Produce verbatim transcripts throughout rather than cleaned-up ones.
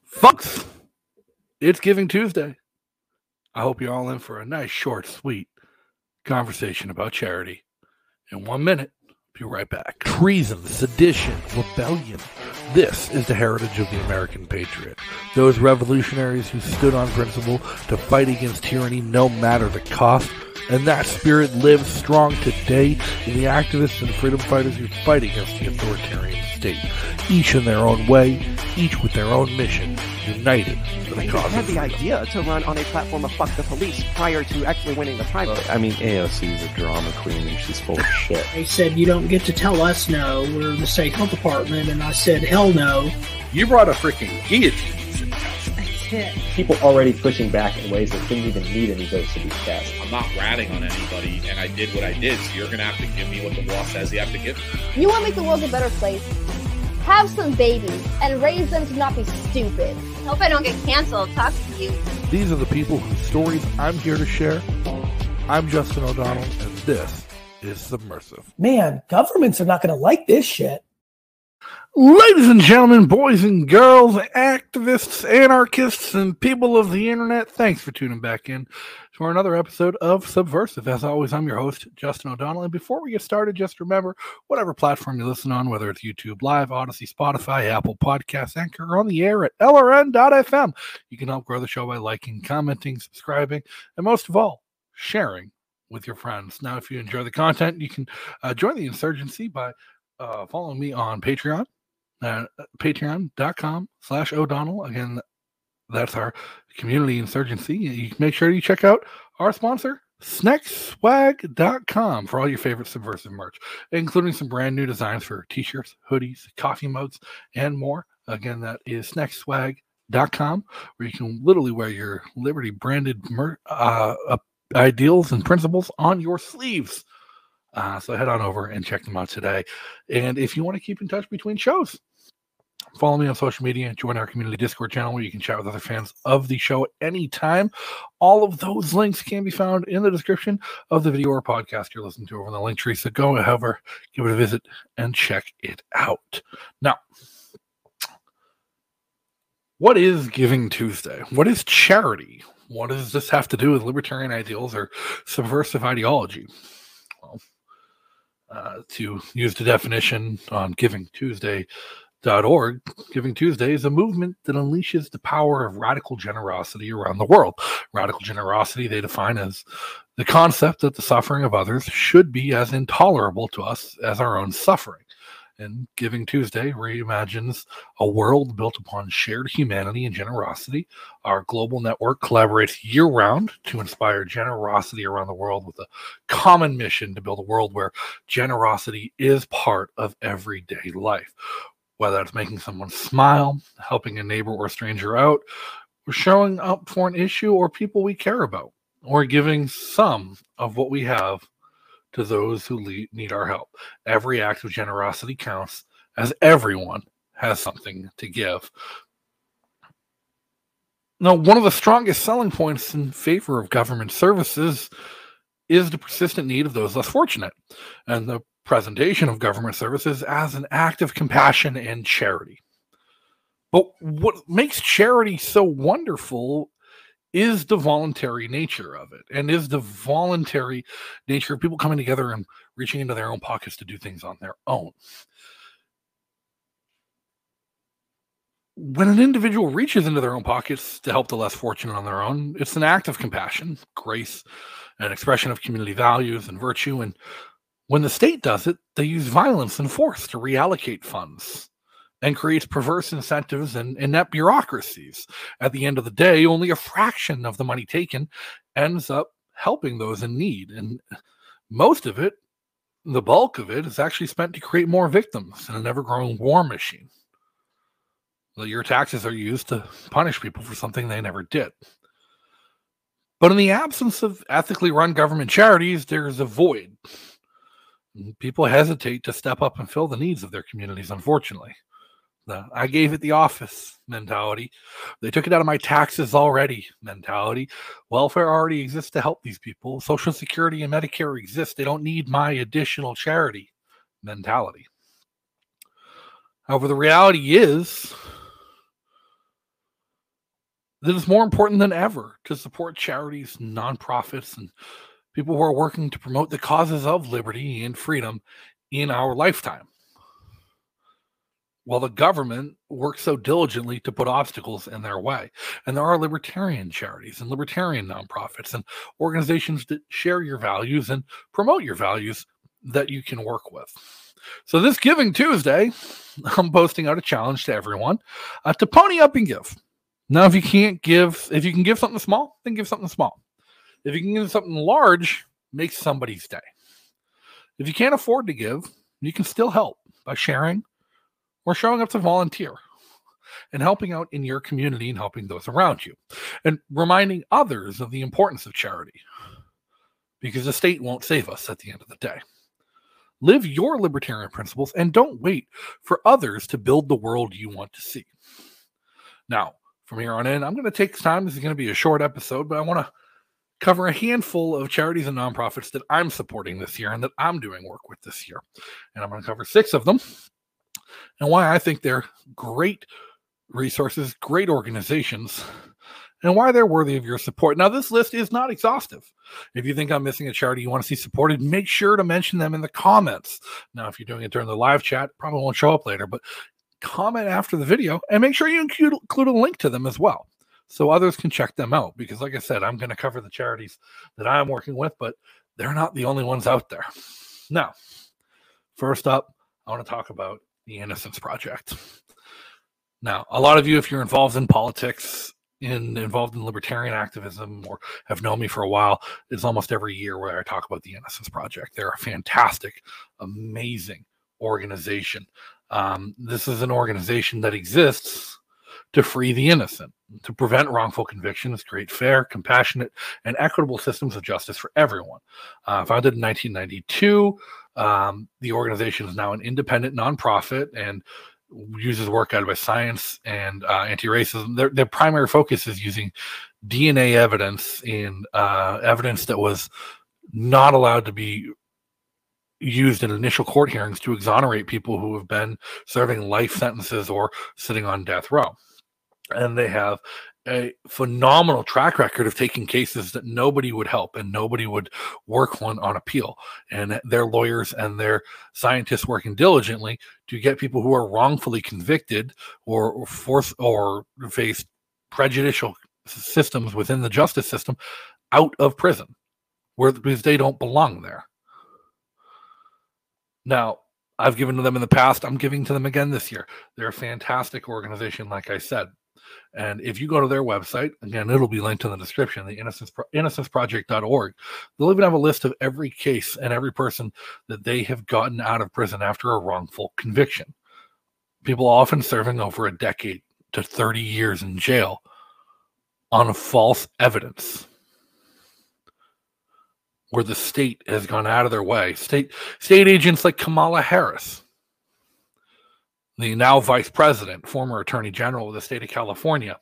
Folks, it's Giving Tuesday. I hope you're all in for a nice, short, sweet conversation about charity. In one minute, be right back. Treason, sedition, rebellion. This is the heritage of the American patriot. Those revolutionaries who stood on principle to fight against tyranny no matter the cost. And that spirit lives strong today in the activists and freedom fighters who fight against the authoritarian state. Each in their own way, each with their own mission, united for the cause. They had the idea to run on a platform of fuck the police prior to actually winning the primary. I mean, A O C is a drama queen and she's full of shit. They said, you don't get to tell us no, we're the state health department, and I said, hell no. You brought a freaking guillotine. People already pushing back in ways that didn't even need any votes to be cast. I'm not ratting on anybody, and I did what I did, so you're going to have to give me what the law says you have to give me. You want to make the world a better place? Have some babies and raise them to not be stupid. Hope I don't get canceled talking to you. These are the people whose stories I'm here to share. I'm Justin O'Donnell, and this is Submersive. Man, governments are not going to like this shit. Ladies and gentlemen, boys and girls, activists, anarchists, and people of the internet, thanks for tuning back in for another episode of Subversive. As always, I'm your host, Justin O'Donnell. And before we get started, just remember, whatever platform you listen on, whether it's YouTube Live, Odyssey, Spotify, Apple Podcasts, Anchor, or on the air at L R N dot F M, you can help grow the show by liking, commenting, subscribing, and most of all, sharing with your friends. Now, if you enjoy the content, you can uh, join the insurgency by uh, following me on Patreon. Uh, patreon.com slash O'Donnell. Again, that's our community insurgency. You make sure you check out our sponsor, Snex Swag dot com, for all your favorite subversive merch, including some brand new designs for t-shirts, hoodies, coffee mugs, and more. Again, that is Snex Swag dot com, where you can literally wear your Liberty branded mer- uh, uh, ideals and principles on your sleeves. Uh, so head on over and check them out today. And if you want to keep in touch between shows, follow me on social media and join our community Discord channel where you can chat with other fans of the show at any time. All of those links can be found in the description of the video or podcast you're listening to over in the link tree. So go, however, give it a visit and check it out. Now, what is Giving Tuesday? What is charity? What does this have to do with libertarian ideals or subversive ideology? Well, uh, to use the definition on giving tuesday dot org, Giving Tuesday is a movement that unleashes the power of radical generosity around the world. Radical generosity they define as the concept that the suffering of others should be as intolerable to us as our own suffering. And Giving Tuesday reimagines a world built upon shared humanity and generosity. Our global network collaborates year-round to inspire generosity around the world with a common mission to build a world where generosity is part of everyday life. Whether it's making someone smile, helping a neighbor or stranger out, or showing up for an issue or people we care about, or giving some of what we have to those who le- need our help. Every act of generosity counts, as everyone has something to give. Now, one of the strongest selling points in favor of government services is the persistent need of those less fortunate, and the presentation of government services as an act of compassion and charity. But what makes charity so wonderful is the voluntary nature of it, and is the voluntary nature of people coming together and reaching into their own pockets to do things on their own. When an individual reaches into their own pockets to help the less fortunate on their own, it's an act of compassion, grace, an expression of community values and virtue. And when the state does it, they use violence and force to reallocate funds and creates perverse incentives and inept bureaucracies. At the end of the day, only a fraction of the money taken ends up helping those in need. And most of it, the bulk of it, is actually spent to create more victims in an ever-growing war machine. Your taxes are used to punish people for something they never did. But in the absence of ethically run government charities, there's a void. People hesitate to step up and fill the needs of their communities, unfortunately. The I gave it the office mentality. They took it out of my taxes already mentality. Welfare already exists to help these people. Social Security and Medicare exist. They don't need my additional charity mentality. However, the reality is that it's more important than ever to support charities, nonprofits, and people who are working to promote the causes of liberty and freedom in our lifetime. While the government works so diligently to put obstacles in their way. And there are libertarian charities and libertarian nonprofits and organizations that share your values and promote your values that you can work with. So this Giving Tuesday, I'm posting out a challenge to everyone uh, to pony up and give. Now, if you can't give, if you can give something small, then give something small. If you can give something large, make somebody's day. If you can't afford to give, you can still help by sharing or showing up to volunteer and helping out in your community and helping those around you and reminding others of the importance of charity, because the state won't save us at the end of the day. Live your libertarian principles and don't wait for others to build the world you want to see. Now, from here on in, I'm going to take time. This is going to be a short episode, but I want to cover a handful of charities and nonprofits that I'm supporting this year and that I'm doing work with this year. And I'm going to cover six of them and why I think they're great resources, great organizations, and why they're worthy of your support. Now, this list is not exhaustive. If you think I'm missing a charity you want to see supported, make sure to mention them in the comments. Now, if you're doing it during the live chat, probably won't show up later, but comment after the video and make sure you include, include a link to them as well so others can check them out. Because like I said, I'm going to cover the charities that I'm working with, but they're not the only ones out there. Now, first up, I want to talk about the Innocence Project. Now, a lot of you, if you're involved in politics, in involved in libertarian activism, or have known me for a while, it's almost every year where I talk about the Innocence Project. They're a fantastic, amazing organization. Um, this is an organization that exists to free the innocent, to prevent wrongful convictions, create fair, compassionate, and equitable systems of justice for everyone. Uh, founded in nineteen ninety-two, um, the organization is now an independent nonprofit and uses work guided by science and uh, anti-racism. Their, their primary focus is using D N A evidence in uh, evidence that was not allowed to be used in initial court hearings to exonerate people who have been serving life sentences or sitting on death row. And they have a phenomenal track record of taking cases that nobody would help and nobody would work on on appeal. And their lawyers and their scientists working diligently to get people who are wrongfully convicted or, or force or face prejudicial systems within the justice system out of prison, where because they don't belong there. Now, I've given to them in the past. I'm giving to them again this year. They're a fantastic organization, like I said. And if you go to their website, again, it'll be linked in the description, the innocence, innocence project dot org. They'll even have a list of every case and every person that they have gotten out of prison after a wrongful conviction. People often serving over a decade to thirty years in jail on false evidence, where the state has gone out of their way. State state agents like Kamala Harris, the now vice president, former attorney general of the state of California,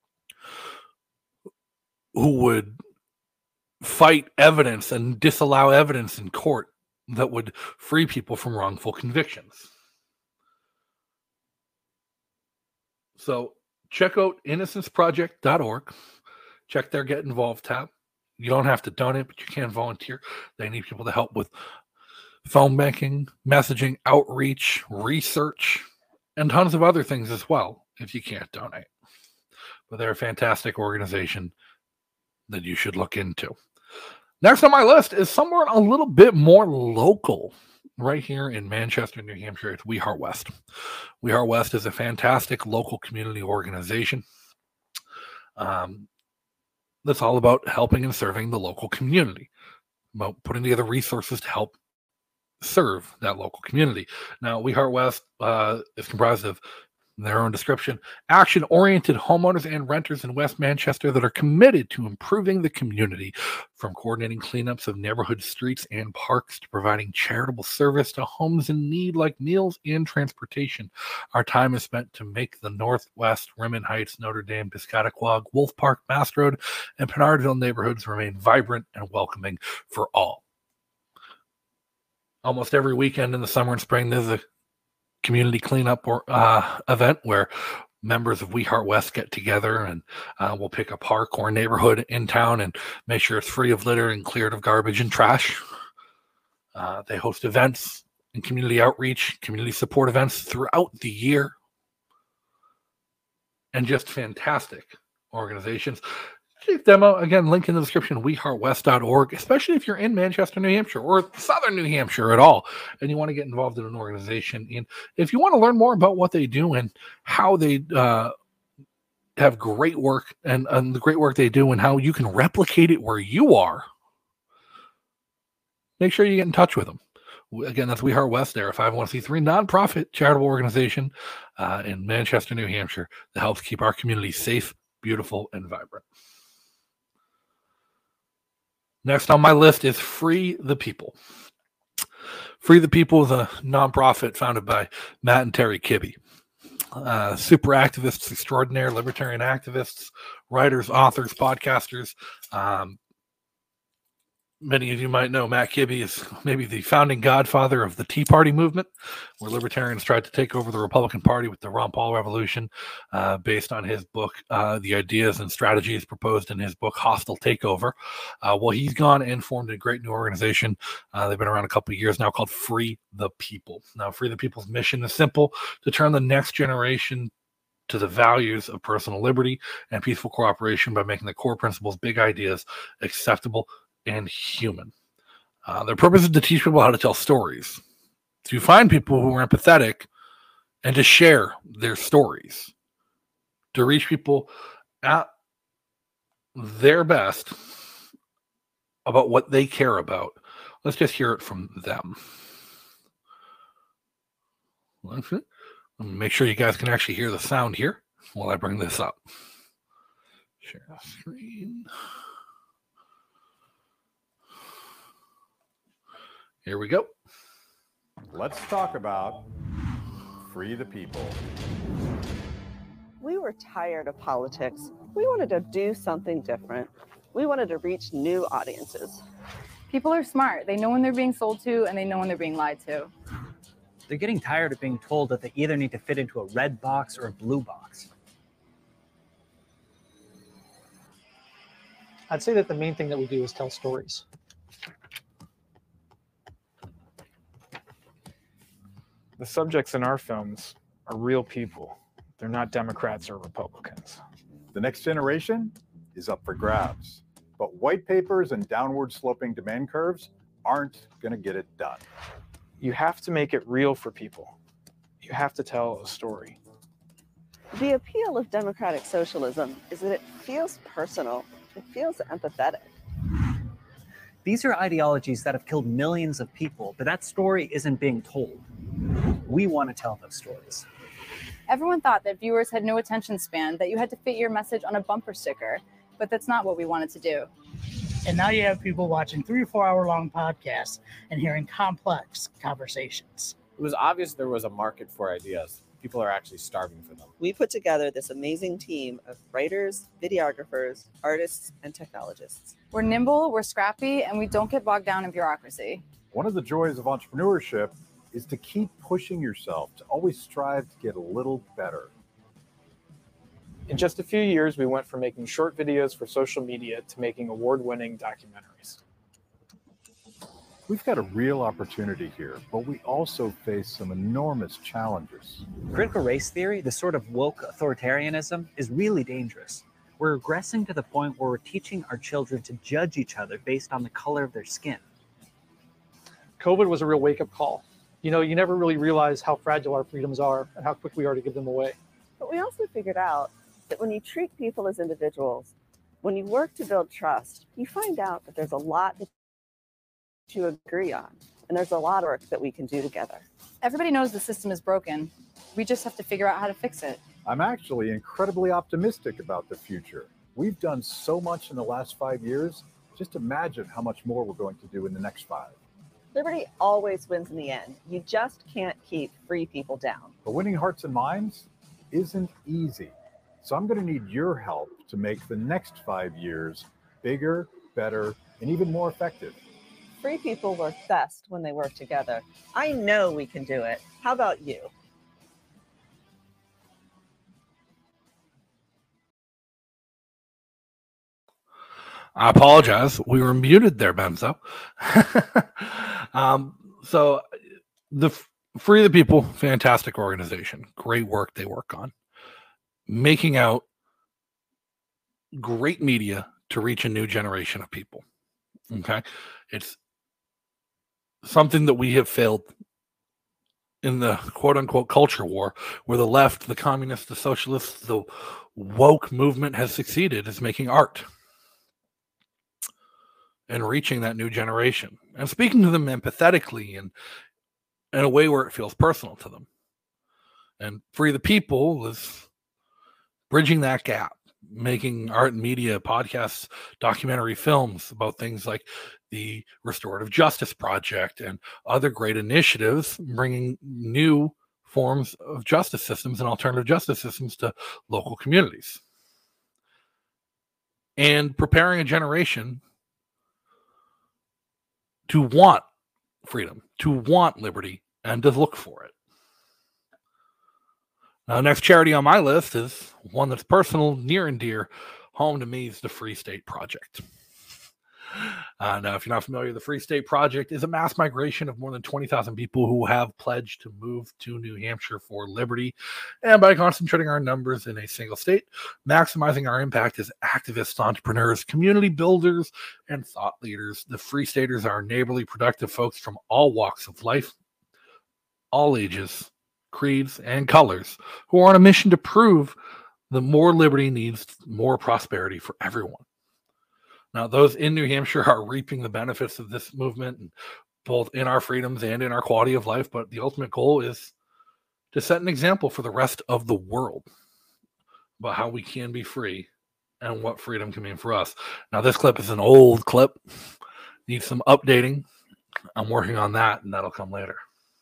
who would fight evidence and disallow evidence in court that would free people from wrongful convictions. So check out innocence project dot org. Check their Get Involved tab. You don't have to donate, but you can volunteer. They need people to help with phone banking, messaging, outreach, research, and tons of other things as well if you can't donate. But they're a fantastic organization that you should look into. Next on my list is somewhere a little bit more local, right here in Manchester, New Hampshire. It's We Heart West. We Heart West is a fantastic local community organization. Um, that's all about helping and serving the local community, about putting together resources to help serve that local community. Now, We Heart West uh, is comprised of their own description, action-oriented homeowners and renters in West Manchester that are committed to improving the community, from coordinating cleanups of neighborhood streets and parks to providing charitable service to homes in need like meals and transportation. Our time is spent to make the Northwest, Rimmon Heights, Notre Dame, Piscataquag, Wolf Park, Mast Road, and Penardville neighborhoods remain vibrant and welcoming for all. Almost every weekend in the summer and spring, there's a community cleanup or uh, event where members of We Heart West get together, and uh, we'll pick a park or a neighborhood in town and make sure it's free of litter and cleared of garbage and trash. Uh, they host events and community outreach, community support events throughout the year. And just fantastic organizations. Chief demo, again, link in the description, we heart west dot org, especially if you're in Manchester, New Hampshire, or southern New Hampshire at all, and you want to get involved in an organization. And if you want to learn more about what they do and how they uh, have great work and, and the great work they do and how you can replicate it where you are, make sure you get in touch with them. Again, that's We Heart West. They're a five oh one c three nonprofit charitable organization uh, in Manchester, New Hampshire that helps keep our community safe, beautiful, and vibrant. Next on my list is Free the People. Free the People is a nonprofit founded by Matt and Terry Kibbe. Uh, super activists, extraordinaire libertarian activists, writers, authors, podcasters. Um, Many of you might know Matt Kibbe is maybe the founding godfather of the Tea Party movement, where libertarians tried to take over the Republican Party with the Ron Paul Revolution, uh, based on his book, uh, the ideas and strategies proposed in his book, Hostile Takeover. Uh, well, he's gone and formed a great new organization. Uh, they've been around a couple of years now, called Free the People. Now, Free the People's mission is simple: to turn the next generation to the values of personal liberty and peaceful cooperation by making the core principles, big ideas, acceptable and human. Uh, their purpose is to teach people how to tell stories, to find people who are empathetic and to share their stories, to reach people at their best about what they care about. Let's just hear it from them. Let's make sure you guys can actually hear the sound here while I bring this up. Share the screen. Here we go. Let's talk about Free the People. We were tired of politics. We wanted to do something different. We wanted to reach new audiences. People are smart. They know when they're being sold to, and they know when they're being lied to. They're getting tired of being told that they either need to fit into a red box or a blue box. I'd say that the main thing that we do is tell stories. The subjects in our films are real people. They're not Democrats or Republicans. The next generation is up for grabs, but white papers and downward sloping demand curves aren't going to get it done. You have to make it real for people. You have to tell a story. The appeal of democratic socialism is that it feels personal. It feels empathetic. These are ideologies that have killed millions of people, but that story isn't being told. We want to tell those stories. Everyone thought that viewers had no attention span, that you had to fit your message on a bumper sticker, but that's not what we wanted to do. And now you have people watching three or four hour long podcasts and hearing complex conversations. It was obvious there was a market for ideas. People are actually starving for them. We put together this amazing team of writers, videographers, artists, and technologists. We're nimble, we're scrappy, and we don't get bogged down in bureaucracy. One of the joys of entrepreneurship is to keep pushing yourself, to always strive to get a little better. In just a few years, we went from making short videos for social media to making award-winning documentaries. We've got a real opportunity here, but we also face some enormous challenges. Critical race theory, the sort of woke authoritarianism, is really dangerous. We're regressing to the point where we're teaching our children to judge each other based on the color of their skin. COVID was a real wake-up call. You know, you never really realize how fragile our freedoms are and how quick we are to give them away. But we also figured out that when you treat people as individuals, when you work to build trust, you find out that there's a lot that you agree on, and there's a lot of work that we can do together. Everybody knows the system is broken. We just have to figure out how to fix it. I'm actually incredibly optimistic about the future. We've done so much in the last five years. Just imagine how much more we're going to do in the next five. Liberty always wins in the end. You just can't keep free people down. But winning hearts and minds isn't easy. So I'm going to need your help to make the next five years bigger, better, and even more effective. Free people work best when they work together. I know we can do it. How about you? I apologize. We were muted there, Benzo. um, so the Free the People, fantastic organization. Great work they work on. Making out great media to reach a new generation of people. Okay? It's something that we have failed in the quote-unquote culture war, where the left, the communists, the socialists, the woke movement has succeeded, is making art and reaching that new generation and speaking to them empathetically and in a way where it feels personal to them. And Free the People is bridging that gap, making art and media, podcasts, documentary films about things like the Restorative Justice Project and other great initiatives, bringing new forms of justice systems and alternative justice systems to local communities. And preparing a generation to want freedom, to want liberty, and to look for it. Now, next charity on my list is one that's personal, near and dear, home to me, is the Free State Project. Uh, now, if you're not familiar, the Free State Project is a mass migration of more than twenty thousand people who have pledged to move to New Hampshire for liberty. And by concentrating our numbers in a single state, maximizing our impact as activists, entrepreneurs, community builders, and thought leaders, the Free Staters are neighborly, productive folks from all walks of life, all ages, creeds, and colors, who are on a mission to prove that more liberty needs more prosperity for everyone. Now, those in New Hampshire are reaping the benefits of this movement, both in our freedoms and in our quality of life. But the ultimate goal is to set an example for the rest of the world about how we can be free and what freedom can mean for us. Now, this clip is an old clip, needs some updating. I'm working on that, and that'll come later.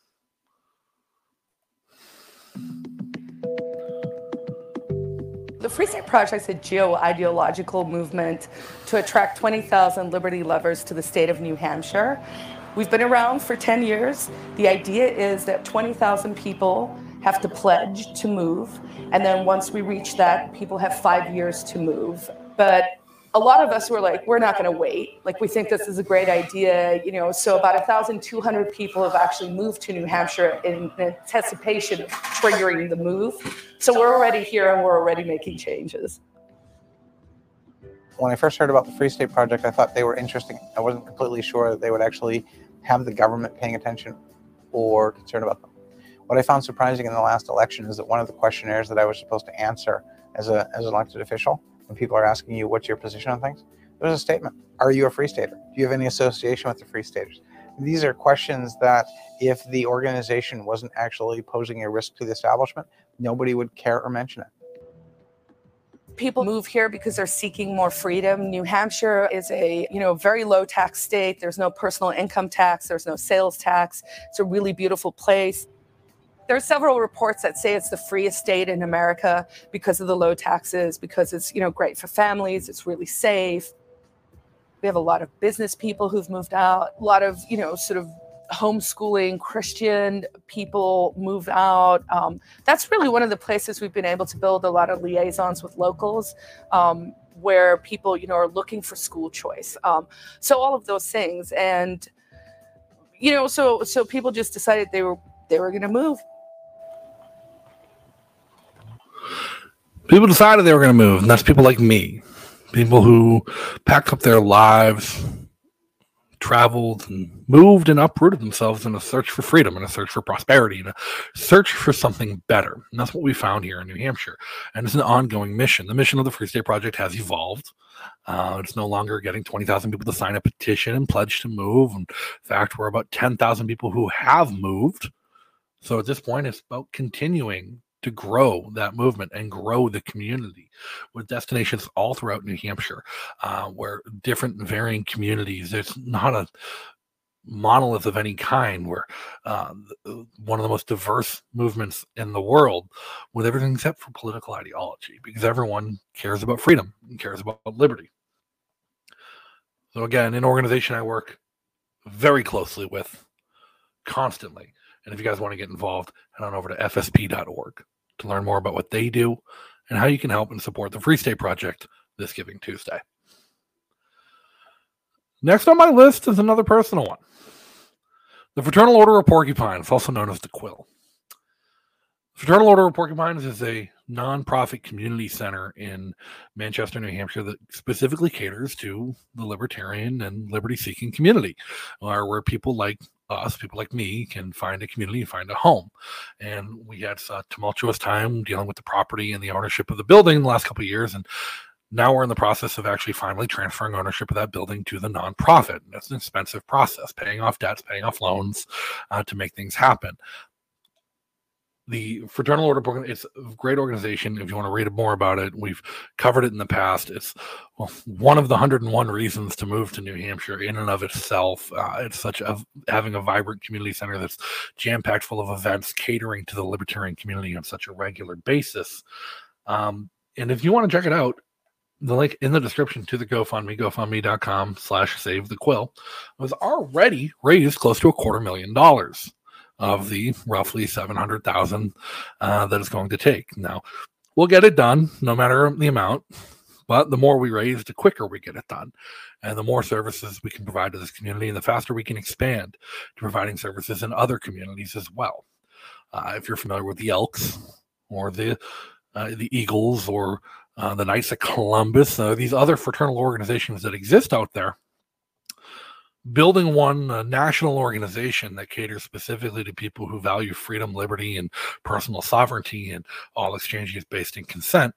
The Free State Project is a geo-ideological movement to attract twenty thousand liberty lovers to the state of New Hampshire. We've been around for ten years. The idea is that twenty thousand people have to pledge to move, and then once we reach that, people have five years to move. But a lot of us were like, we're not going to wait. Like, we think this is a great idea, you know. So about one thousand two hundred people have actually moved to New Hampshire in anticipation of triggering the move. So we're already here and we're already making changes. When I first heard about the Free State Project, I thought they were interesting. I wasn't completely sure that they would actually have the government paying attention or concerned about them. What I found surprising in the last election is that one of the questionnaires that I was supposed to answer as, a, as an elected official, when people are asking you what's your position on things, there's a statement. Are you a Free Stater? Do you have any association with the Free Staters? These are questions that if the organization wasn't actually posing a risk to the establishment, nobody would care or mention it. People move here because they're seeking more freedom. New Hampshire is a, you know, very low tax state. There's no personal income tax. There's no sales tax. It's a really beautiful place. There are several reports that say it's the freest state in America because of the low taxes, because it's, you know, great for families. It's really safe. We have a lot of business people who've moved out, a lot of, you know, sort of homeschooling Christian people move out. Um, that's really one of the places we've been able to build a lot of liaisons with locals, um, where people, you know, are looking for school choice. Um, so all of those things. And, you know, so so people just decided they were they were going to move. People decided they were going to move, and that's people like me. People who packed up their lives, traveled, and moved and uprooted themselves in a search for freedom, and a search for prosperity, and a search for something better. And that's what we found here in New Hampshire. And it's an ongoing mission. The mission of the Free State Project has evolved. Uh, it's no longer getting twenty thousand people to sign a petition and pledge to move. In fact, we're about ten thousand people who have moved. So at this point, it's about continuing to grow that movement and grow the community with destinations all throughout New Hampshire, uh, where different varying communities, there's not a monolith of any kind, where uh, one of the most diverse movements in the world, with everything except for political ideology, because everyone cares about freedom and cares about liberty. So again, an organization I work very closely with constantly. And if you guys want to get involved, head on over to F S P dot org to learn more about what they do and how you can help and support the Free State Project this Giving Tuesday. Next on my list is another personal one. The Fraternal Order of Porcupines, also known as the Quill. The Fraternal Order of Porcupines is a nonprofit community center in Manchester, New Hampshire that specifically caters to the libertarian and liberty-seeking community, where, where people like us, people like me, can find a community and find a home. And we had a tumultuous time dealing with the property and the ownership of the building in the last couple of years, and now we're in the process of actually finally transferring ownership of that building to the nonprofit. And it's an expensive process, paying off debts, paying off loans uh, to make things happen. The Fraternal Order Program, it's a great organization. If you want to read more about it, we've covered it in the past. It's well, one of the one hundred and one reasons to move to New Hampshire in and of itself. Uh, it's such a, having a vibrant community center that's jam-packed full of events catering to the libertarian community on such a regular basis. Um, and if you want to check it out, the link in the description to the GoFundMe, GoFundMe.com slash Save the Quill, was already raised close to a quarter million dollars of the roughly seven hundred thousand uh, that it's going to take. Now, we'll get it done no matter the amount, but the more we raise, the quicker we get it done. And the more services we can provide to this community, and the faster we can expand to providing services in other communities as well. Uh, if you're familiar with the Elks or the uh, the Eagles or uh, the Knights of Columbus, uh, these other fraternal organizations that exist out there, building one uh, national organization that caters specifically to people who value freedom, liberty, and personal sovereignty, and all exchanges based in consent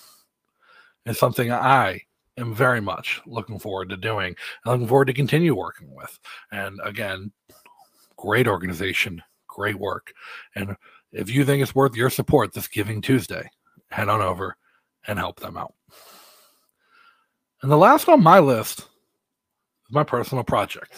is something I am very much looking forward to doing and looking forward to continue working with. And again, great organization, great work. And if you think it's worth your support this Giving Tuesday, head on over and help them out. And the last on my list, my personal project.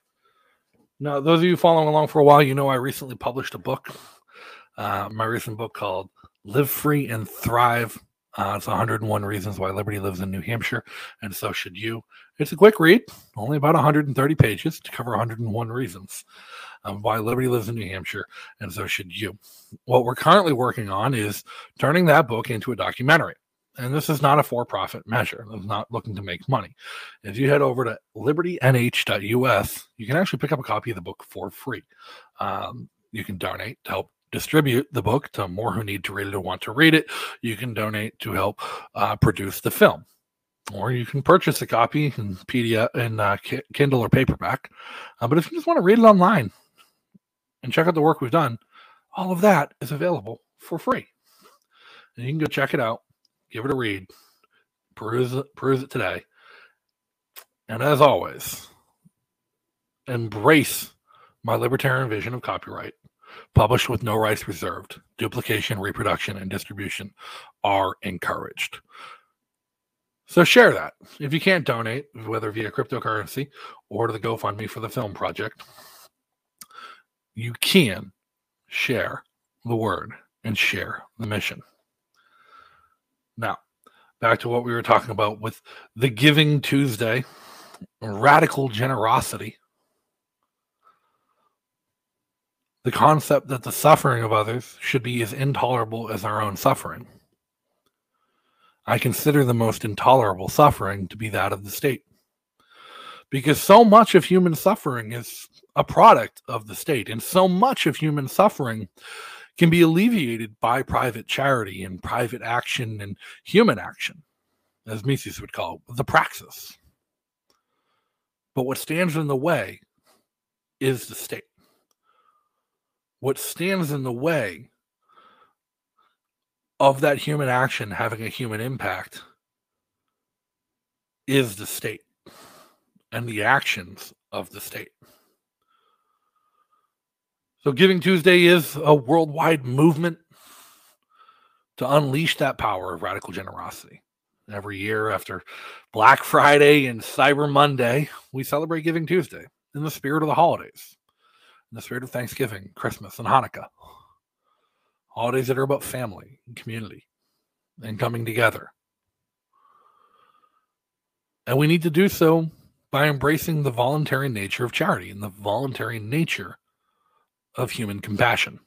Now, those of you following along for a while, you know I recently published a book. Uh, my recent book called Live Free and Thrive. Uh, it's one hundred and one Reasons Why Liberty Lives in New Hampshire, and so should you. It's a quick read, only about one hundred thirty pages to cover one hundred and one reasons um, why liberty lives in New Hampshire, and so should you. What we're currently working on is turning that book into a documentary. And this is not a for-profit measure. I'm not looking to make money. If you head over to liberty n h dot u s, you can actually pick up a copy of the book for free. Um, you can donate to help distribute the book to more who need to read it or want to read it. You can donate to help uh, produce the film. Or you can purchase a copy in P D F, in uh, Kindle or paperback. Uh, but if you just want to read it online and check out the work we've done, all of that is available for free. And you can go check it out. Give it a read, peruse it, peruse it today. And as always, embrace my libertarian vision of copyright, published with no rights reserved. Duplication, reproduction, and distribution are encouraged. So share that. If you can't donate, whether via cryptocurrency or to the GoFundMe for the film project, you can share the word and share the mission. Now, back to what we were talking about with the Giving Tuesday, radical generosity. The concept that the suffering of others should be as intolerable as our own suffering. I consider the most intolerable suffering to be that of the state. Because so much of human suffering is a product of the state, and so much of human suffering can be alleviated by private charity and private action and human action, as Mises would call it, the praxis. But what stands in the way is the state. What stands in the way of that human action having a human impact is the state and the actions of the state. So Giving Tuesday is a worldwide movement to unleash that power of radical generosity. Every year after Black Friday and Cyber Monday, we celebrate Giving Tuesday in the spirit of the holidays, in the spirit of Thanksgiving, Christmas, and Hanukkah. Holidays that are about family and community and coming together. And we need to do so by embracing the voluntary nature of charity and the voluntary nature of human compassion.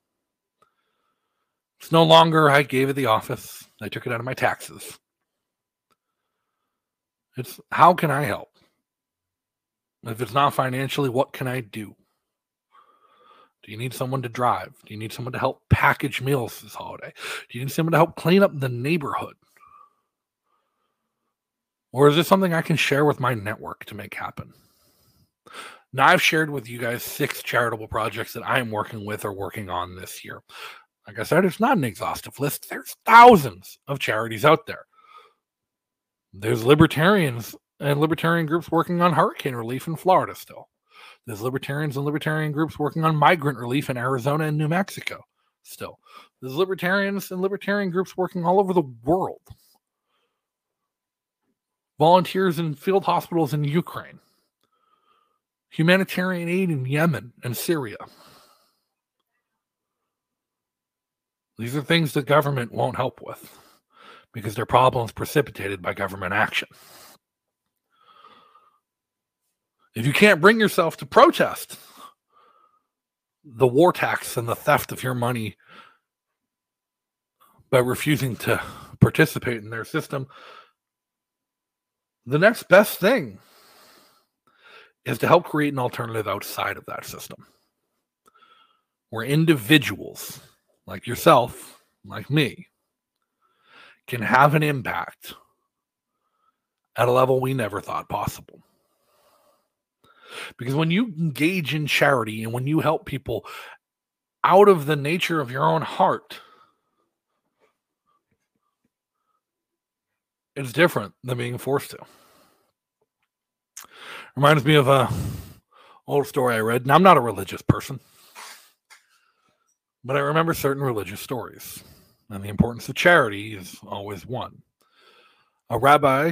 It's no longer, I gave it the office, I took it out of my taxes. It's, how can I help? If it's not financially, what can I do? Do you need someone to drive? Do you need someone to help package meals this holiday? Do you need someone to help clean up the neighborhood? Or is this something I can share with my network to make happen? Now, I've shared with you guys six charitable projects that I am working with or working on this year. Like I said, it's not an exhaustive list. There's thousands of charities out there. There's libertarians and libertarian groups working on hurricane relief in Florida still. There's libertarians and libertarian groups working on migrant relief in Arizona and New Mexico still. There's libertarians and libertarian groups working all over the world. Volunteers in field hospitals in Ukraine. Humanitarian aid in Yemen and Syria. These are things the government won't help with because they're problems precipitated by government action. If you can't bring yourself to protest the war tax and the theft of your money by refusing to participate in their system, the next best thing is to help create an alternative outside of that system where individuals like yourself, like me, can have an impact at a level we never thought possible. Because when you engage in charity and when you help people out of the nature of your own heart, it's different than being forced to. Reminds me of a old story I read. Now, I'm not a religious person, but I remember certain religious stories, and the importance of charity is always one. A rabbi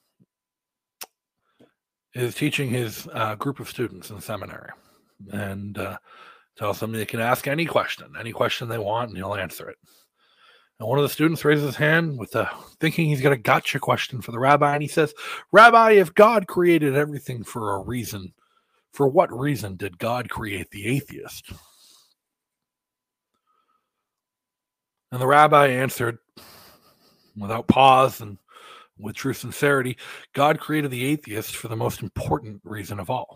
is teaching his uh, group of students in seminary, and uh, tells them they can ask any question, any question they want, and he'll answer it. And one of the students raises his hand with a, thinking he's got a gotcha question for the rabbi, and he says, "Rabbi, if God created everything for a reason, for what reason did God create the atheist?" And the rabbi answered, without pause and with true sincerity, God created the atheist for the most important reason of all.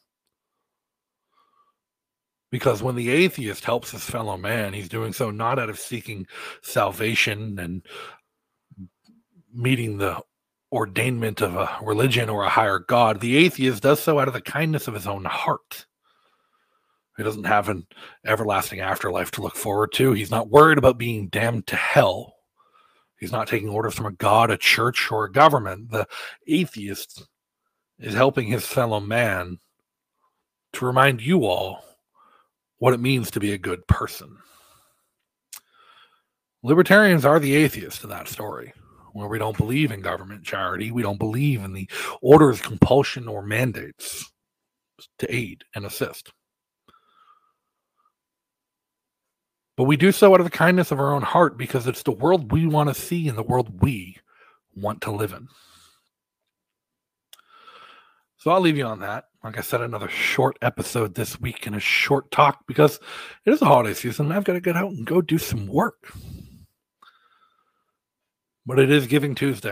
Because when the atheist helps his fellow man, he's doing so not out of seeking salvation and meeting the ordainment of a religion or a higher God. The atheist does so out of the kindness of his own heart. He doesn't have an everlasting afterlife to look forward to. He's not worried about being damned to hell. He's not taking orders from a god, a church, or a government. The atheist is helping his fellow man to remind you all what it means to be a good person. Libertarians are the atheists in that story, where we don't believe in government charity. We don't believe in the orders, compulsion, or mandates to aid and assist. But we do so out of the kindness of our own heart because it's the world we want to see and the world we want to live in. So I'll leave you on that. Like I said, another short episode this week and a short talk because it is a holiday season and I've got to get out and go do some work. But it is Giving Tuesday.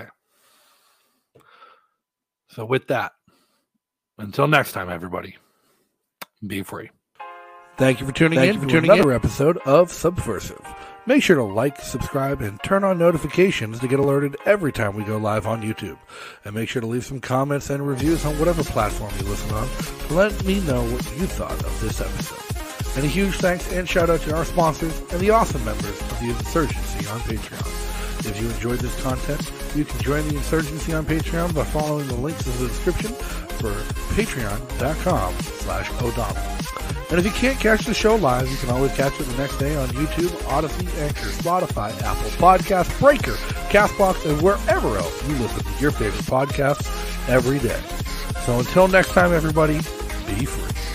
So with that, until next time, everybody, be free. Thank you for tuning Thank in you for to tuning another in. episode of Subversive. Make sure to like, subscribe, and turn on notifications to get alerted every time we go live on YouTube. And make sure to leave some comments and reviews on whatever platform you listen on to let me know what you thought of this episode. And a huge thanks and shout out to our sponsors and the awesome members of the Insurgency on Patreon. If you enjoyed this content, you can join the Insurgency on Patreon by following the links in the description for patreon.com slash O'Donnell. And if you can't catch the show live, you can always catch it the next day on YouTube, Odyssey, Anchor, Spotify, Apple Podcasts, Breaker, CastBox, and wherever else you listen to your favorite podcasts every day. So until next time, everybody, be free.